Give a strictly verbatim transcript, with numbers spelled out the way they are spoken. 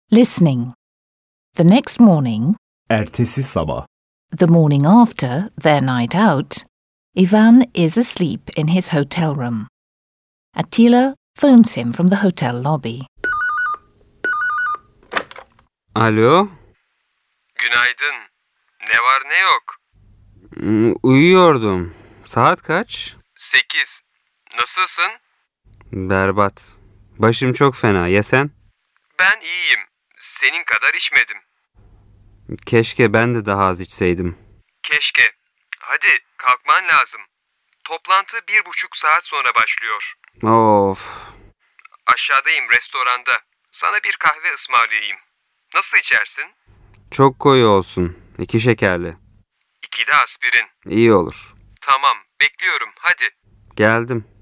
Listening. The next morning, Ertesi sabah. the morning after their night out, Ivan is asleep in his hotel room. Attila phones him from the hotel lobby. Alo? Günaydın. Ne var ne yok? Hmm, Uyuyordum. Saat kaç? Sekiz. Nasılsın? Berbat. Başım çok fena. Ya sen? Ben iyiyim. Senin kadar içmedim. Keşke ben de daha az içseydim. Keşke. Hadi kalkman lazım. Toplantı bir buçuk saat sonra başlıyor. Of. Aşağıdayım restoranda. Sana bir kahve ısmarlayayım. Nasıl içersin? Çok koyu olsun. İki şekerli. İki de aspirin. İyi olur. Tamam bekliyorum hadi. Geldim.